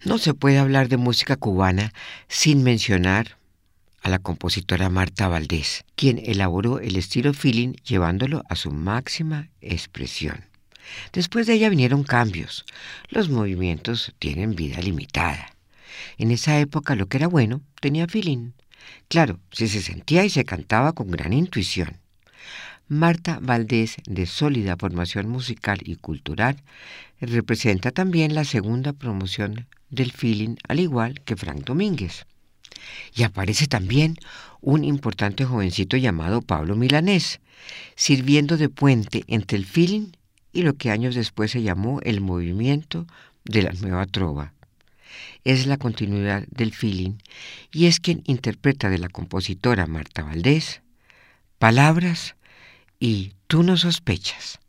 No se puede hablar de música cubana sin mencionar a la compositora Marta Valdés, quien elaboró el estilo feeling llevándolo a su máxima expresión. Después de ella vinieron cambios. Los movimientos tienen vida limitada. En esa época lo que era bueno tenía feeling. Claro, si se sentía y se cantaba con gran intuición. Marta Valdés, de sólida formación musical y cultural, representa también la segunda promoción del feeling, al igual que Frank Domínguez. Y aparece también un importante jovencito llamado Pablo Milanés, sirviendo de puente entre el feeling y lo que años después se llamó el movimiento de la nueva trova. Es la continuidad del feeling y es quien interpreta de la compositora Marta Valdés palabras y Tú no sospechas.